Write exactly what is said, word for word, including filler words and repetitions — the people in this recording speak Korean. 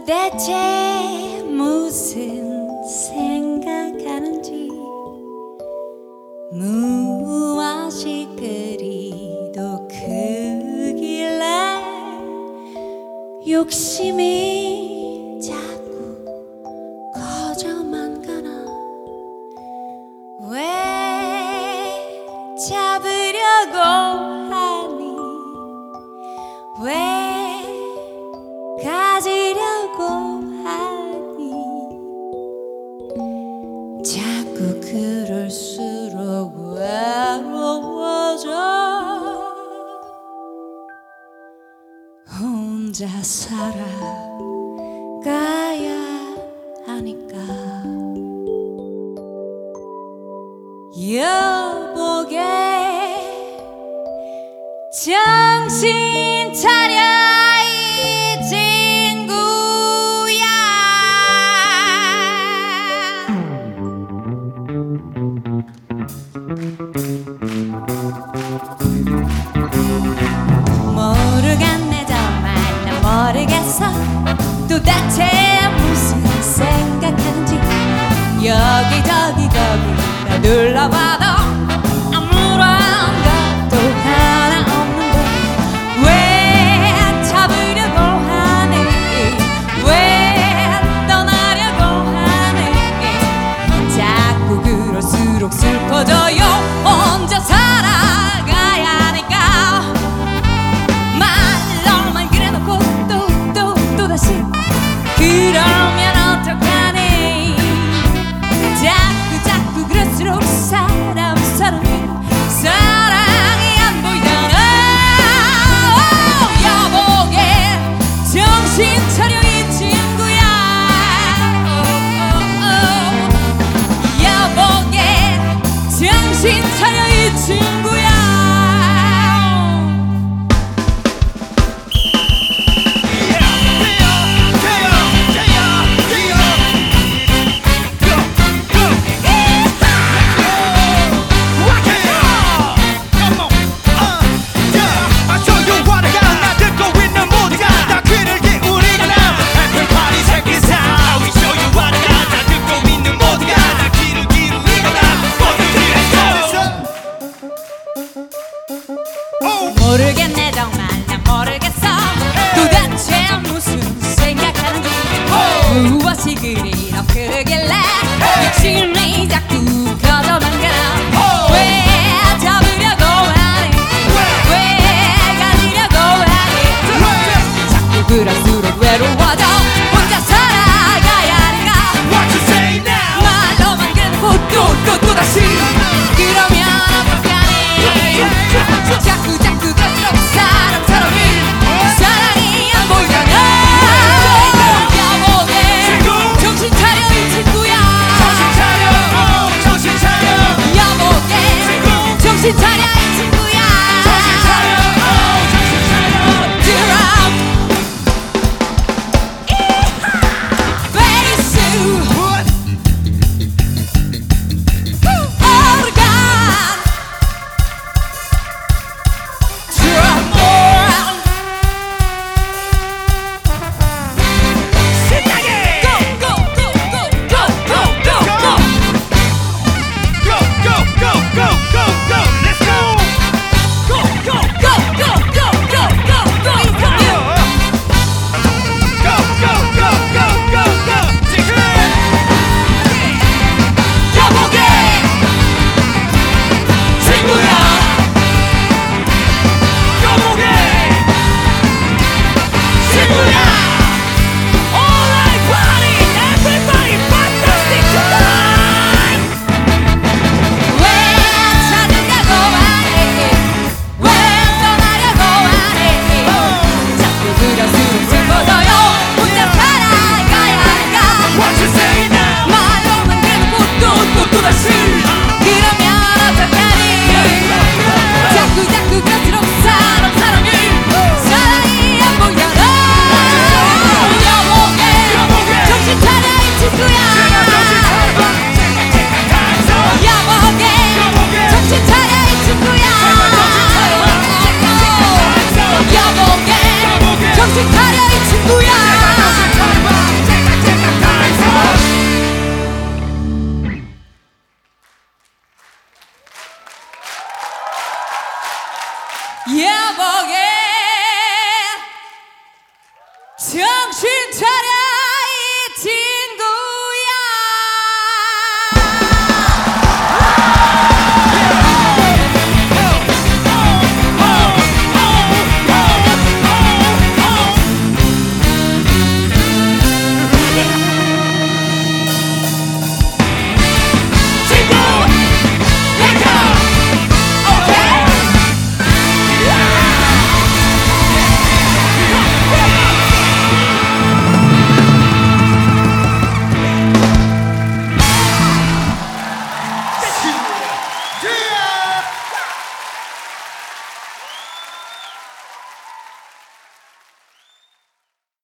도대체 무슨 생각하는지 무엇이 그리도 크길래 욕심이 자꾸 커져만 가나. 왜 잡으려고 하니 왜 가지려고 하니 자꾸 그럴수록 외로워져. 혼자 살아가야 하니까. 여보게 정신 차려 이 친구야. 모르겠네 정말 난 모르겠어. 도대체 무슨 생각하는지 여기저기 거기 다 둘러봐도 아무런 것도 하나 없는데 왜 잡으려고 하니 왜 떠나려고 하니 자꾸 그럴수록 슬퍼져요. 혼자 살아가야 하니까. 말로만 그래놓고 또 또 또다시 그러면 어떡하니. 자꾸 자꾸 그럴수록 사람 사람이 사랑이 안 보이잖아. 여보게 정신 차려 이 친구야. 여보게 정신 차려 이 친구야. 모르겠네 정말 난 모르겠어. 도대체 무슨 생각하는지 무엇이 그리도 크길래 욕심이 자꾸 커져만 가나. 왜 잡으려고 하니 왜 가지려고 하니 자꾸 그럴수록 외로워져. 혼자 살아가야 하니까. 말로만 그래놓고 또 또 또다시 그러면 어떡하니. 자꾸 자꾸 그럴수록 yeah.